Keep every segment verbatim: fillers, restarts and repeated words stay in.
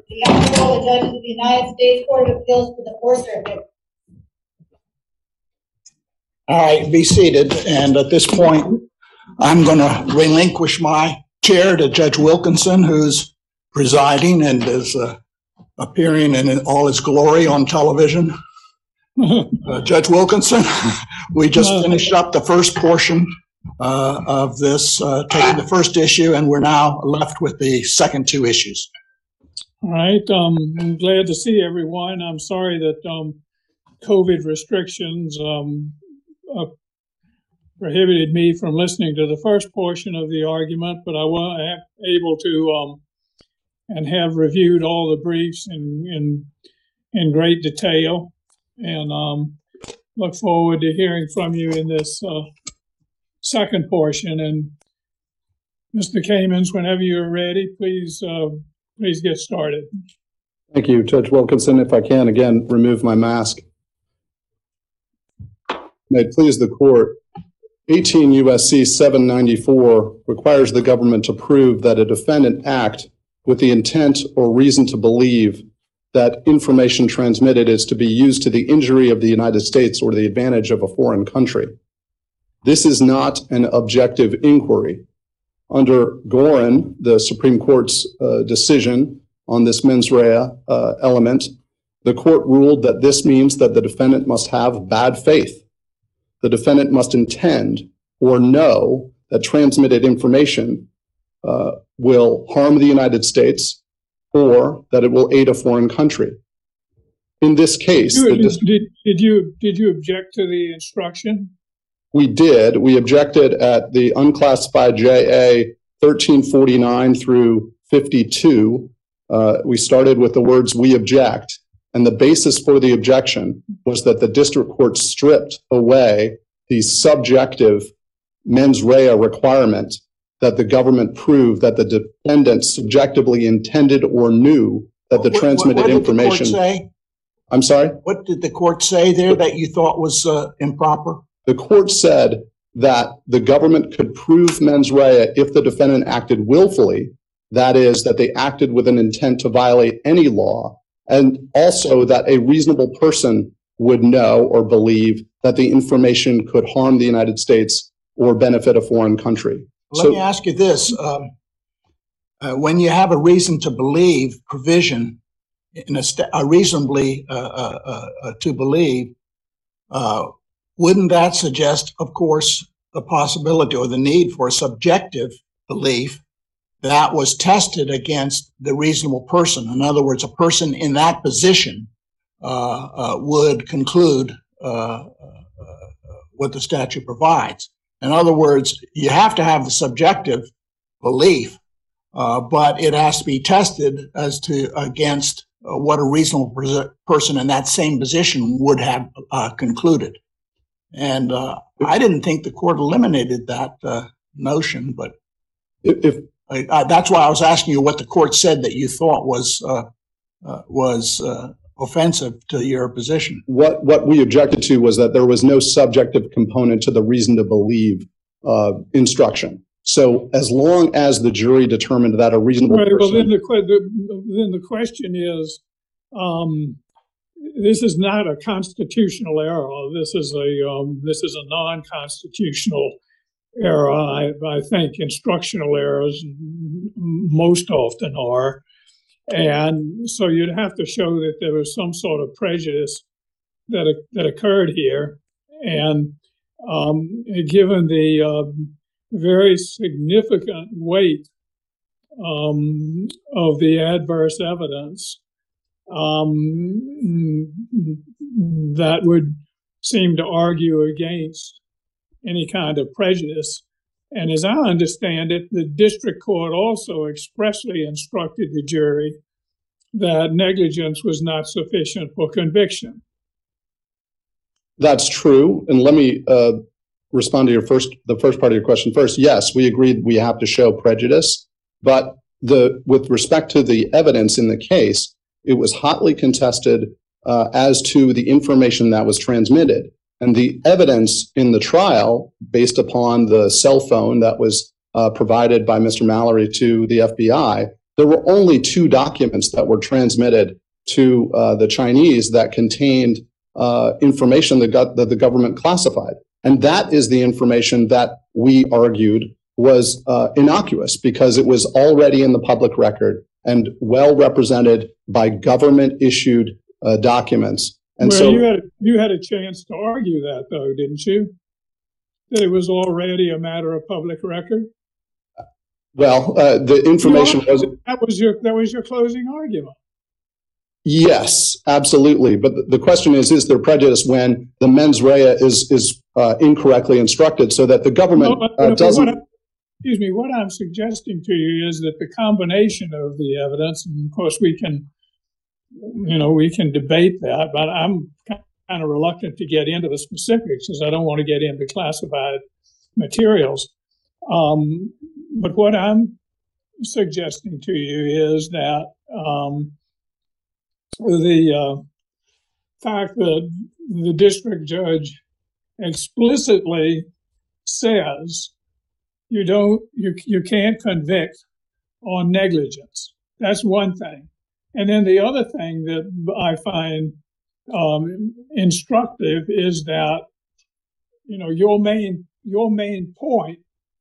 The Honorable the Judges of the United States Court of Appeals for the Fourth Circuit. All right, be seated. And at this point, I'm going to relinquish my chair to Judge Wilkinson, who's presiding and is uh, appearing in all his glory on television. Uh, Judge Wilkinson, we just finished up the first portion uh, of this, uh, taking the first issue, and we're now left with the second two issues. All right. Um, I'm glad to see everyone. I'm sorry that um, COVID restrictions um, uh, prohibited me from listening to the first portion of the argument, but I was able to um, and have reviewed all the briefs in in, in great detail, and um, look forward to hearing from you in this uh, second portion. And Mister Kamens, whenever you're ready, please uh, please get started. Thank you, Judge Wilkinson. If I can, again, remove my mask. May it please the court, eighteen U S C seven ninety-four requires the government to prove that a defendant act with the intent or reason to believe that information transmitted is to be used to the injury of the United States or the advantage of a foreign country. This is not an objective inquiry. Under Gorin, the Supreme Court's uh, decision on this mens rea uh, element, the court ruled that this means that the defendant must have bad faith. The defendant must intend or know that transmitted information uh, will harm the United States or that it will aid a foreign country. In this case, You- the dis- did, did you did you object to the instruction? we did. We objected at the unclassified J A thirteen forty-nine through fifty-two. Uh, we started with the words "we object," and the basis for the objection was that the district court stripped away the subjective mens rea requirement that the government prove that the defendant subjectively intended or knew that the What- what- transmitted what did information. The court say? I'm sorry? What did the court say there that you thought was uh, improper? The court said that the government could prove mens rea if the defendant acted willfully, that is, that they acted with an intent to violate any law, and also that a reasonable person would know or believe that the information could harm the United States or benefit a foreign country. Let So- me ask you this. Um, uh, when you have a reason to believe provision, in a, st- a reasonably uh, uh, uh, uh, to believe, uh, wouldn't that suggest, of course, the possibility or the need for a subjective belief that was tested against the reasonable person? In other words, a person in that position uh, uh, would conclude uh, uh, uh, what the statute provides. In other words, you have to have the subjective belief, uh, but it has to be tested as to against uh, what a reasonable pers- person in that same position would have uh, concluded. And uh, I didn't think the court eliminated that uh, notion, but If, if I, I, that's why I was asking you what the court said that you thought was uh, uh, was uh, offensive to your position. what, what we objected to was that there was no subjective component to the reason to believe uh, instruction. So as long as the jury determined that a reasonable Right. Well, then person, the, que- the then the question is, um, this is not a constitutional error. This is a um, this is a non-constitutional error. I, I think instructional errors m- most often are, and so you'd have to show that there was some sort of prejudice that oc- that occurred here, and um, given the um, very significant weight um, of the adverse evidence, um, that would seem to argue against any kind of prejudice. And as I understand it, the district court also expressly instructed the jury that negligence was not sufficient for conviction. that's true. And let me uh, respond to your first, the first part of your question first. Yes, we agreed we have to show prejudice, but the with respect to the evidence in the case, it was hotly contested uh, as to the information that was transmitted. And the evidence in the trial, based upon the cell phone that was uh, provided by Mister Mallory to the F B I, There were only two documents that were transmitted to uh, the Chinese that contained uh, information that, got, that the government classified. And that is the information that we argued was uh, innocuous because it was already in the public record and well represented by government-issued uh, documents. And well, so you had you had a chance to argue that, though, didn't you? That it was already a matter of public record. Well, uh, the information was that was your that was your closing argument. Yes, absolutely. But the question is: is there prejudice when the mens rea is is uh, incorrectly instructed, so that the government no, uh, doesn't? What I, excuse me. What I'm suggesting to you is that the combination of the evidence, and of course we can, you know, we can debate that, but I'm kind of reluctant to get into the specifics because I don't want to get into classified materials. Um, but what I'm suggesting to you is that um, the uh, fact that the district judge explicitly says you don't, you you can't convict on negligence. That's one thing, and then the other thing that I find um, instructive is that you know your main your main point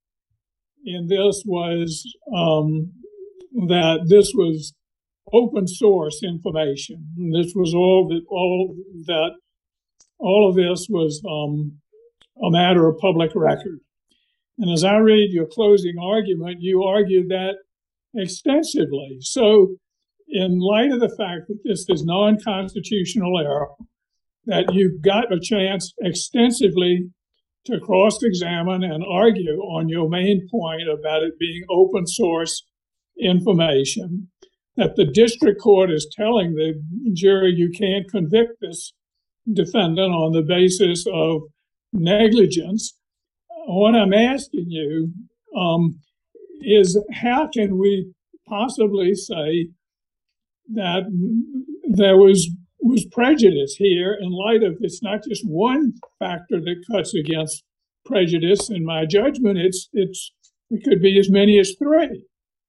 in this was um, that this was open source information. This was all that all that all of this was um, a matter of public record. And as I read your closing argument, you argued that extensively. So, in light of the fact that this is non-constitutional error, that you've got a chance extensively to cross-examine and argue on your main point about it being open source information, that the district court is telling the jury you can't convict this defendant on the basis of negligence. What I'm asking you um, is how can we possibly say that there was was prejudice here in light of it's not just one factor that cuts against prejudice. In my judgment, it's it's it could be as many as three.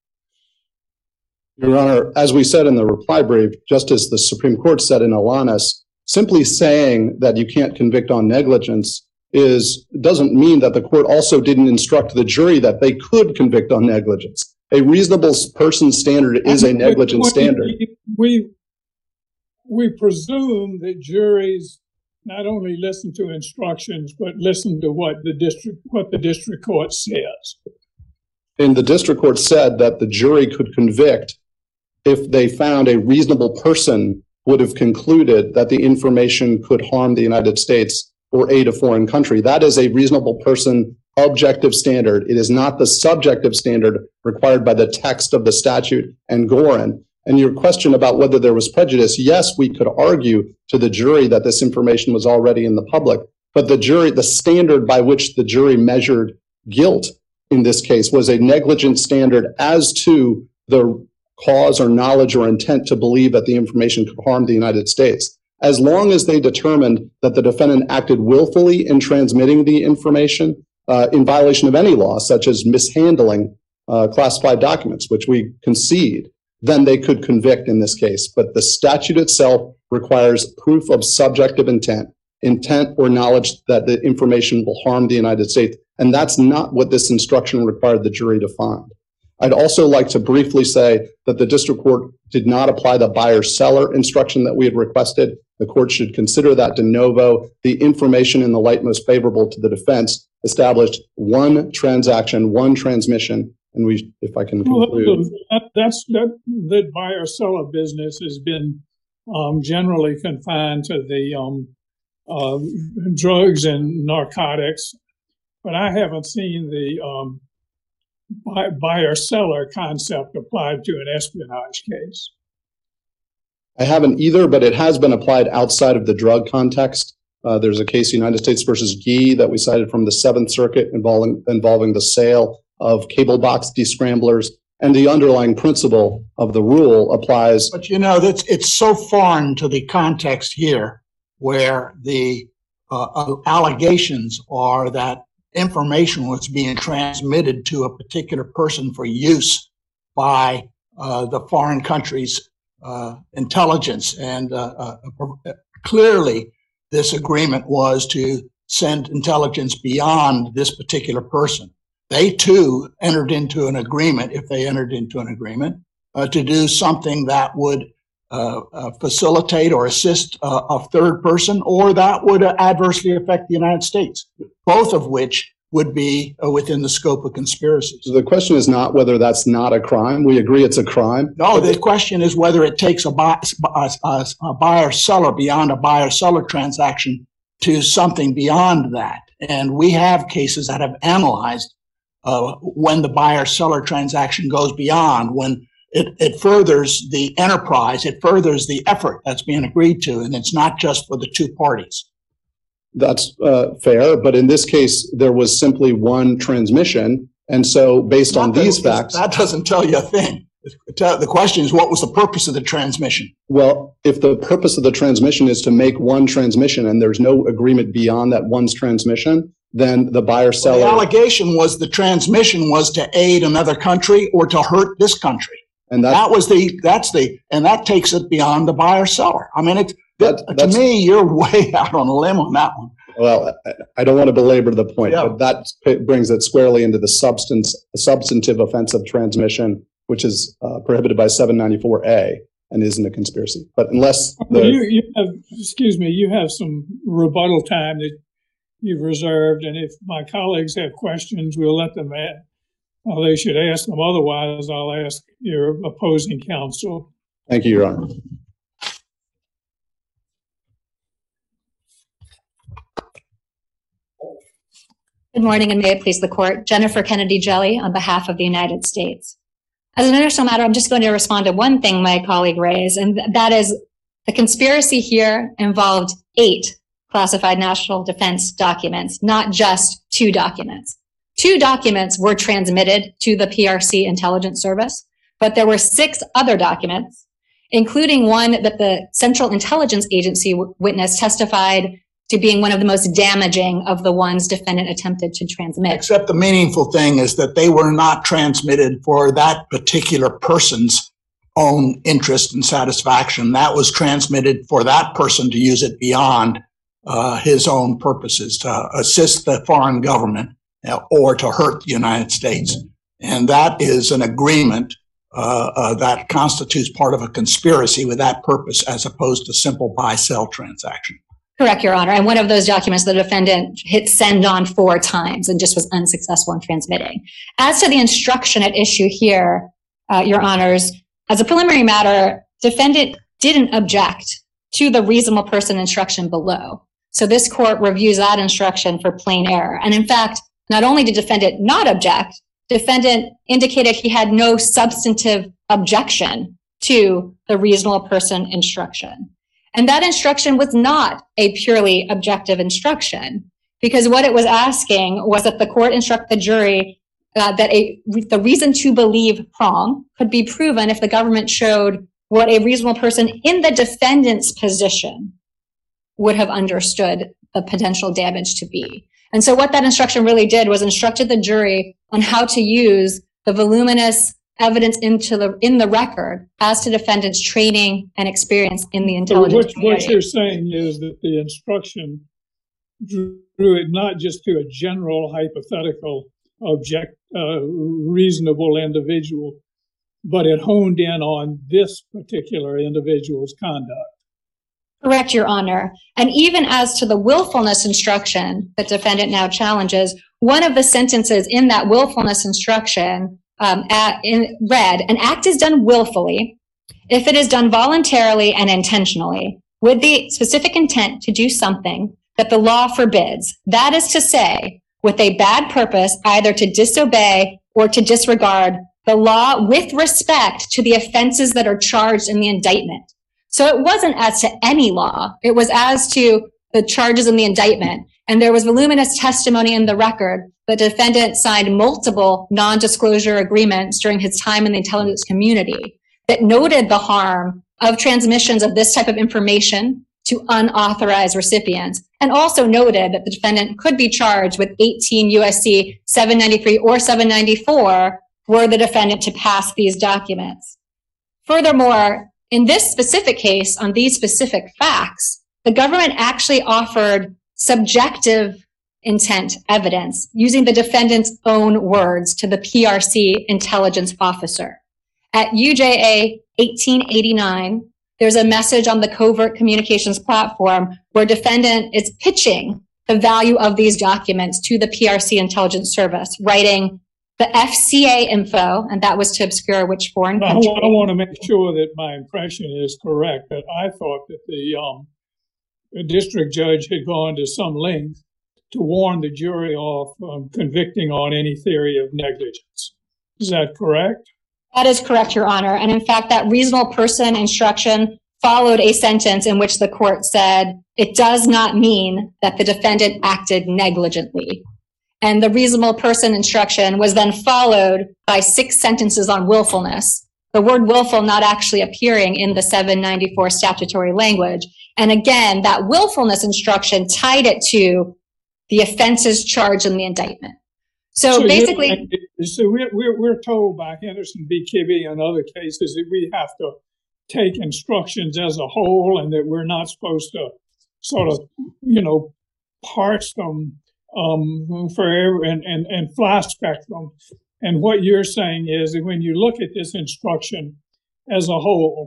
Your Honor, as we said in the reply brief, just as the Supreme Court said in Alanis, simply saying that you can't convict on negligence is doesn't mean that the court also didn't instruct the jury that they could convict on negligence. A reasonable person standard is a negligence standard. We we presume that juries not only listen to instructions but listen to what the district what the district court says. And the district court said that the jury could convict if they found a reasonable person would have concluded that the information could harm the United States or aid a foreign country. That is a reasonable person objective standard. It is not the subjective standard required by the text of the statute and Gorin. And your question about whether there was prejudice, yes, we could argue to the jury that this information was already in the public, but the jury, the standard by which the jury measured guilt in this case was a negligent standard as to the cause or knowledge or intent to believe that the information could harm the United States. As long as they determined that the defendant acted willfully in transmitting the information uh, in violation of any law, such as mishandling uh, classified documents, which we concede, then they could convict in this case. But the statute itself requires proof of subjective intent, intent or knowledge that the information will harm the United States. And that's not what this instruction required the jury to find. I'd also like to briefly say that the district court did not apply the buyer-seller instruction that we had requested. The court should consider that de novo. The information in the light most favorable to the defense established one transaction, one transmission. And we, if I can conclude. Well, that, that's that, that buyer-seller business has been um, generally confined to the um, uh, drugs and narcotics, but I haven't seen the um, buyer-seller concept applied to an espionage case. I haven't either, but it has been applied outside of the drug context. Uh, there's a case, United States versus Gee, that we cited from the Seventh Circuit involving involving the sale of cable box descramblers, and the underlying principle of the rule applies. But you know, that's it's so foreign to the context here, where the uh, allegations are that information was being transmitted to a particular person for use by uh, the foreign country's uh, intelligence. And uh, uh, clearly, this agreement was to send intelligence beyond this particular person. They too entered into an agreement, if they entered into an agreement, uh, to do something that would uh, uh, facilitate or assist uh, a third person, or that would uh, adversely affect the United States, both of which would be uh, within the scope of conspiracies. So the question is not whether that's not a crime. We agree it's a crime. No, the question is whether it takes a, buy, a, a, a buyer-seller beyond a buyer-seller transaction to something beyond that. And we have cases that have analyzed uh, when the buyer-seller transaction goes beyond, when it, it furthers the enterprise, it furthers the effort that's being agreed to, and it's not just for the two parties. That's uh, fair, but in this case, there was simply one transmission. And so based on these facts— That doesn't tell you a thing. The question is, what was the purpose of the transmission? Well, if the purpose of the transmission is to make one transmission and there's no agreement beyond that one's transmission, then the buyer-seller— Well, the allegation was the transmission was to aid another country or to hurt this country. And that was the, that's the, and that takes it beyond the buyer-seller. I mean, it, that, to me, you're way out on a limb on that one. Well, I don't want to belabor the point, Yeah. but that brings it squarely into the substance, the substantive offense of transmission, which is uh, prohibited by seven ninety-four A and isn't a conspiracy. But unless the— you, you have, excuse me, you have some rebuttal time that you've reserved, and if my colleagues have questions, we'll let them add. Uh, they should ask them. Otherwise, I'll ask your opposing counsel. Thank you, Your Honor. Good morning, and may it please the court. Jennifer Kennedy Jelly on behalf of the United States. As an initial matter, I'm just going to respond to one thing my colleague raised, and that is the conspiracy here involved eight classified national defense documents, not just two documents. Two documents were transmitted to the P R C intelligence service, but there were six other documents, including one that the Central Intelligence Agency witness testified to being one of the most damaging of the ones defendant attempted to transmit. Except the meaningful thing is that they were not transmitted for that particular person's own interest and satisfaction. That was transmitted for that person to use it beyond uh, his own purposes, to assist the foreign government uh, or to hurt the United States. And that is an agreement uh, uh, that constitutes part of a conspiracy with that purpose, as opposed to simple buy-sell transaction. Correct, Your Honor. And one of those documents, the defendant hit send on four times and just was unsuccessful in transmitting. As to the instruction at issue here, uh, Your Honors, as a preliminary matter, defendant didn't object to the reasonable person instruction below. So this court reviews that instruction for plain error. And in fact, not only did defendant not object, defendant indicated he had no substantive objection to the reasonable person instruction. And that instruction was not a purely objective instruction, because what it was asking was that the court instruct the jury uh, that a, the reason to believe prong could be proven if the government showed what a reasonable person in the defendant's position would have understood the potential damage to be. And so what that instruction really did was instructed the jury on how to use the voluminous evidence into the in the record as to defendant's training and experience in the intelligence So what, community. what you're saying is that the instruction drew it not just to a general hypothetical object uh, reasonable individual, but it honed in on this particular individual's conduct. Correct, Your Honor. And even as to the willfulness instruction that defendant now challenges, one of the sentences in that willfulness instruction Um, at, in read, an act is done willfully if it is done voluntarily and intentionally with the specific intent to do something that the law forbids. That is to say, with a bad purpose, either to disobey or to disregard the law with respect to the offenses that are charged in the indictment. So it wasn't as to any law. It was as to the charges in the indictment. And there was voluminous testimony in the record. The defendant signed multiple non-disclosure agreements during his time in the intelligence community that noted the harm of transmissions of this type of information to unauthorized recipients, and also noted that the defendant could be charged with eighteen U S C seven ninety-three or seven ninety-four were the defendant to pass these documents. Furthermore, in this specific case, on these specific facts, the government actually offered subjective intent evidence using the defendant's own words to the P R C intelligence officer. At U J A eighteen eighty-nine, there's a message on the covert communications platform where defendant is pitching the value of these documents to the P R C intelligence service, writing the F C A info, and that was to obscure which foreign I, country. I want to make sure that my impression is correct, that I thought that the, um, the district judge had gone to some length to warn the jury off um, convicting on any theory of negligence. Is that correct? That is correct, Your Honor. And in fact, that reasonable person instruction followed a sentence in which the court said, it does not mean that the defendant acted negligently. And the reasonable person instruction was then followed by six sentences on willfulness, the word willful not actually appearing in the seven ninety-four statutory language. And again, that willfulness instruction tied it to the offenses charged in the indictment. So, So basically, you- so we're, we're, we're told by Henderson v. Kibbe and other cases that we have to take instructions as a whole and that we're not supposed to sort of, you know, parse them um, for every, and, and, and fly spectrum. And what you're saying is that when you look at this instruction as a whole,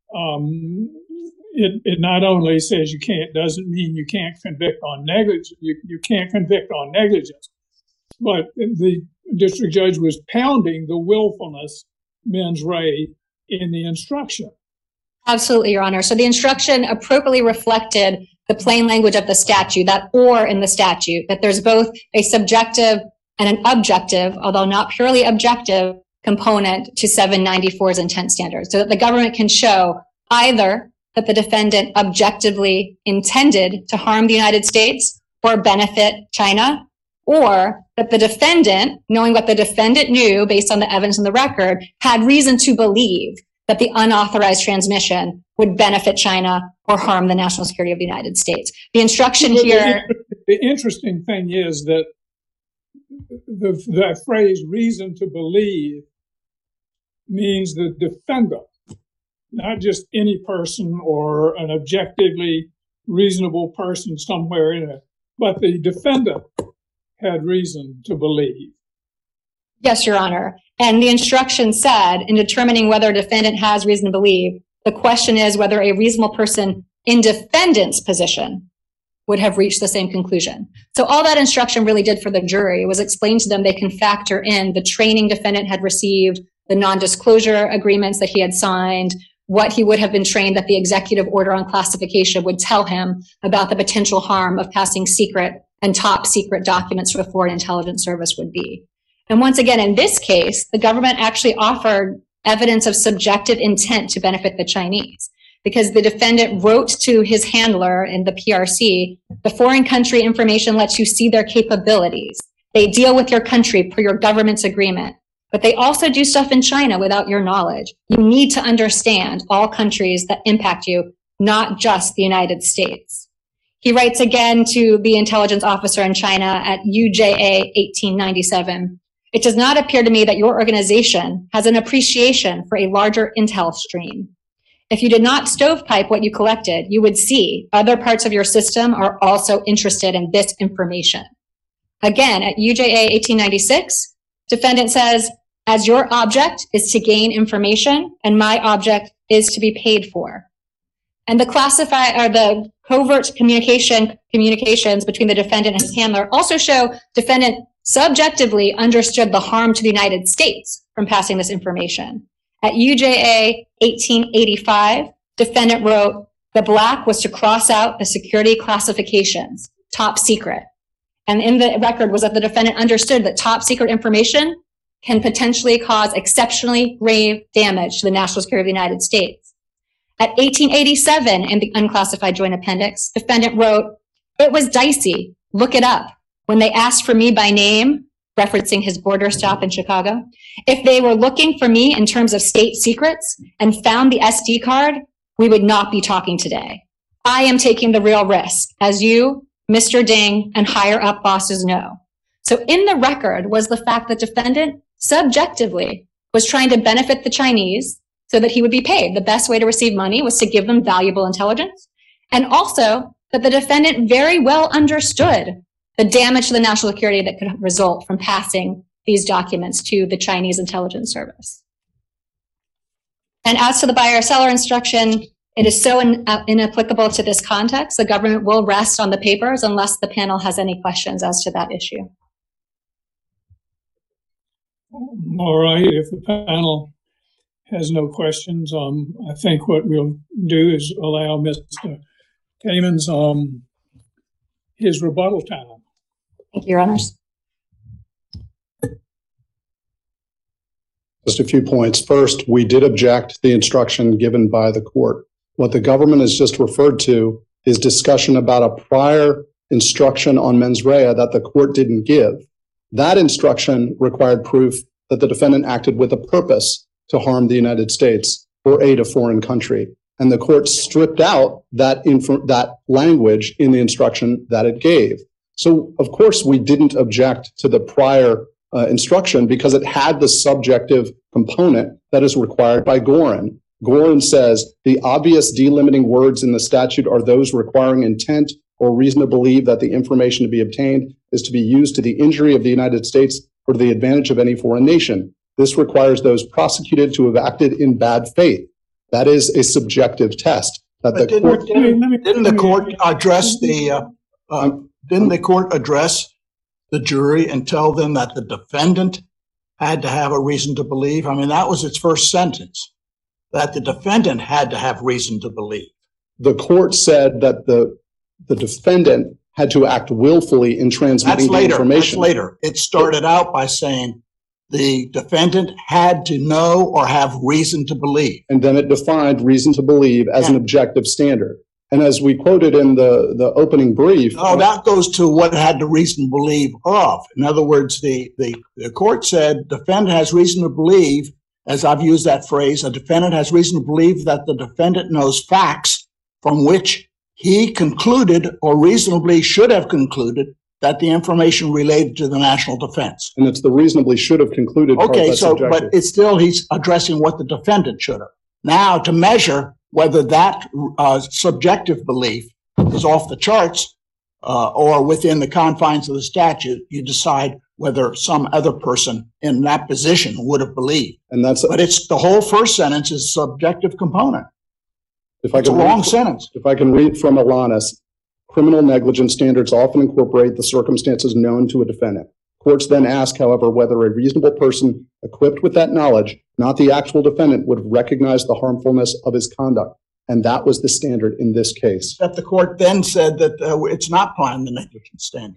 um, it, it not only says you can't, doesn't mean you can't convict on negligence, you, you can't convict on negligence, but the district judge was pounding the willfulness mens rea in the instruction. absolutely, Your Honor. So the instruction appropriately reflected the plain language of the statute, that or in the statute, that there's both a subjective and an objective, although not purely objective, component to seven ninety-four's intent standards, so that the government can show either that the defendant objectively intended to harm the United States or benefit China, or that the defendant, knowing what the defendant knew based on the evidence in the record, had reason to believe that the unauthorized transmission would benefit China or harm the national security of the United States. The instruction here... The interesting thing is that the, the phrase reason to believe means the defendant, not just any person or an objectively reasonable person somewhere in it, but the defendant had reason to believe. Yes, Your Honor. And the instruction said, in determining whether a defendant has reason to believe, the question is whether a reasonable person in defendant's position would have reached the same conclusion. So all that instruction really did for the jury was explain to them they can factor in the training defendant had received, the non-disclosure agreements that he had signed, what he would have been trained that the executive order on classification would tell him about the potential harm of passing secret and top secret documents to a foreign intelligence service would be. And once again, in this case, the government actually offered evidence of subjective intent to benefit the Chinese, because the defendant wrote to his handler in the P R C, the foreign country information lets you see their capabilities. They deal with your country per your government's agreement, but they also do stuff in China without your knowledge. You need to understand all countries that impact you, not just the United States. He writes again to the intelligence officer in China at U J A eighteen ninety-seven. It does not appear to me that your organization has an appreciation for a larger intel stream. If you did not stovepipe what you collected, you would see other parts of your system are also interested in this information. Again, at U J A eighteen ninety-six, defendant says, as your object is to gain information and my object is to be paid for. And the classify or the covert communication communications between the defendant and his handler also show defendant subjectively understood the harm to the United States from passing this information. At U J A eighteen eighty-five, defendant wrote, the black was to cross out the security classifications, top secret. And in the record was that the defendant understood that top secret information can potentially cause exceptionally grave damage to the national security of the United States. At eighteen eighty-seven, in the unclassified joint appendix, defendant wrote, it was dicey, look it up. When they asked for me by name, referencing his border stop in Chicago, if they were looking for me in terms of state secrets and found the S D card, we would not be talking today. I am taking the real risk, as you, Mister Ding, and higher up bosses know. So in the record was the fact that defendant subjectively was trying to benefit the Chinese so that he would be paid. The best way to receive money was to give them valuable intelligence. And also that the defendant very well understood the damage to the national security that could result from passing these documents to the Chinese intelligence service. And as to the buyer-seller instruction, it is so in, uh, inapplicable to this context, the government will rest on the papers unless the panel has any questions as to that issue. All right, if the panel has no questions, um, I think what we'll do is allow Mister Kamens um, his rebuttal time. Thank you, Your Honors. Just a few points. First, we did object to the instruction given by the court. What the government has just referred to is discussion about a prior instruction on mens rea that the court didn't give. That instruction required proof that the defendant acted with a purpose to harm the United States or aid a foreign country. And the court stripped out that inf- that language in the instruction that it gave. So, of course, we didn't object to the prior uh, instruction because it had the subjective component that is required by Gorin. Gorin says the obvious delimiting words in the statute are those requiring intent or reason to believe that the information to be obtained is to be used to the injury of the United States or to the advantage of any foreign nation. This requires those prosecuted to have acted in bad faith. That is a subjective test. That the didn't, court didn't, didn't the court address the uh, uh, didn't the court address the jury and tell them that the defendant had to have a reason to believe? I mean, that was its first sentence, that the defendant had to have reason to believe. The court said that the the defendant had to act willfully in transmitting That's later. the information. That's later. It started out by saying the defendant had to know or have reason to believe. And then it defined reason to believe as an objective standard. And as we quoted in the, the opening brief. Oh, that goes to what it had the reason to believe of. In other words, the, the, the court said defendant has reason to believe, as I've used that phrase, a defendant has reason to believe that the defendant knows facts from which he concluded or reasonably should have concluded that the information related to the national defense. And it's the reasonably should have concluded. Okay, so, but it's still, he's addressing what the defendant should have. Now, to measure whether that uh, subjective belief is off the charts uh, or within the confines of the statute, you decide whether some other person in that position would have believed. And that's, but it's the whole first sentence is subjective component. If I it's can a long read, sentence. If I can read from Alanis, criminal negligence standards often incorporate the circumstances known to a defendant. Courts then ask, however, whether a reasonable person equipped with that knowledge, not the actual defendant, would recognize the harmfulness of his conduct. And that was the standard in this case. That the court then said that uh, it's not applying the negligence standard.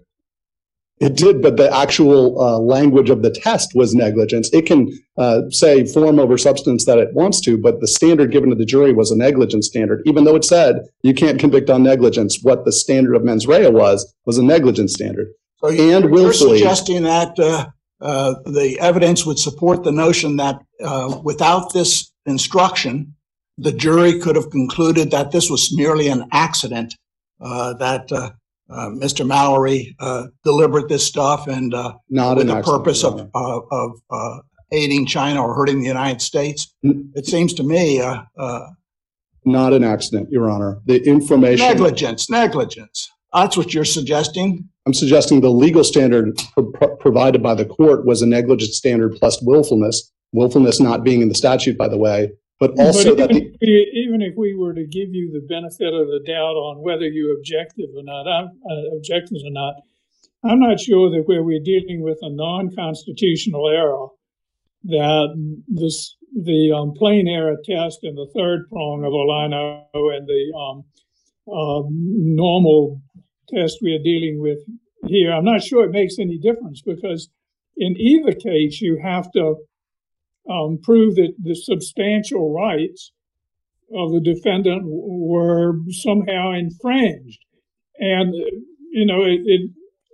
It did, but the actual uh, language of the test was negligence. It can uh, say form over substance that it wants to, but the standard given to the jury was a negligence standard. Even though it said you can't convict on negligence, what the standard of mens rea was, was a negligence standard. So and you're, willfully, you're suggesting that uh, uh, the evidence would support the notion that uh, without this instruction, the jury could have concluded that this was merely an accident, uh, that uh, uh, Mister Mallory uh, delivered this stuff and uh, not with an the purpose accident, of, uh, of uh, aiding China or hurting the United States. It seems to me uh, uh, not an accident, Your Honor. The information negligence, negligence. That's what you're suggesting. I'm suggesting the legal standard pro- pro- provided by the court was a negligence standard plus willfulness, willfulness not being in the statute, by the way, but also but even, that the, if we, even if we were to give you the benefit of the doubt on whether you objective or not, I'm, uh, objectives or not, I'm not sure that where we're dealing with a non-constitutional error, that this the um, plain error test and the third prong of Olano and the um, uh, normal test we are dealing with here, I'm not sure it makes any difference, because in either case you have to um, prove that the substantial rights of the defendant were somehow infringed. And, you know, it it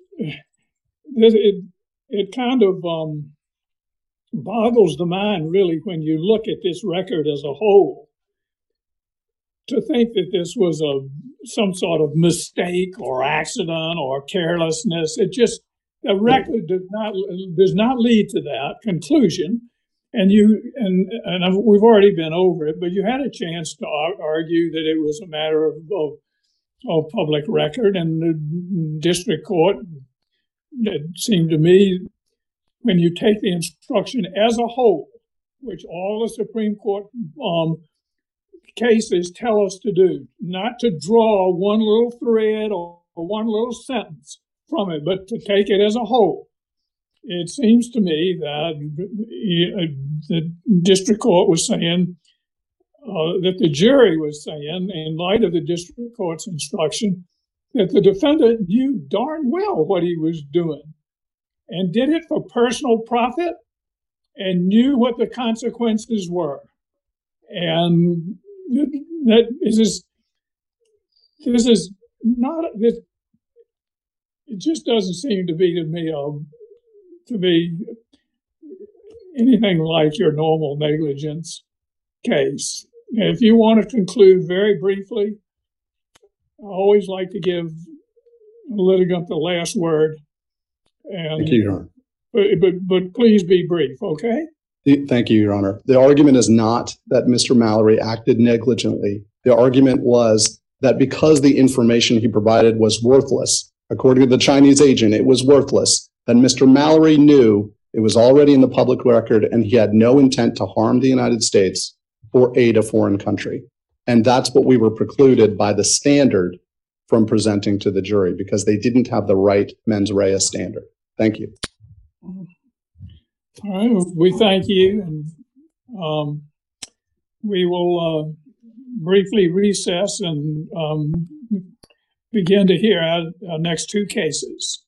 it, it kind of um, boggles the mind, really, when you look at this record as a whole, to think that this was a some sort of mistake or accident or carelessness. It just, the record does not does not lead to that conclusion. and you and and I've, we've already been over it, but you had a chance to ar- argue that it was a matter of, of of public record, and the district court, it seemed to me, when you take the instruction as a whole, which all the Supreme Court um, cases tell us to do, not to draw one little thread or, or one little sentence from it, but to take it as a whole. It seems to me that the district court was saying, uh, that the jury was saying, in light of the district court's instruction, that the defendant knew darn well what he was doing and did it for personal profit and knew what the consequences were. And that is this, this is not, this, it just doesn't seem to be to me um, to be anything like your normal negligence case. If you want to conclude very briefly, I always like to give the litigant the last word. And, Thank you, Your Honor. But, but, but please be brief, okay? Thank you, Your Honor. The argument is not that Mister Mallory acted negligently. The argument was that because the information he provided was worthless, according to the Chinese agent, it was worthless, that Mister Mallory knew it was already in the public record and he had no intent to harm the United States or aid a foreign country. And that's what we were precluded by the standard from presenting to the jury, because they didn't have the right mens rea standard. Thank you. All right, we thank you, and um, we will uh, briefly recess and um, begin to hear our, our next two cases.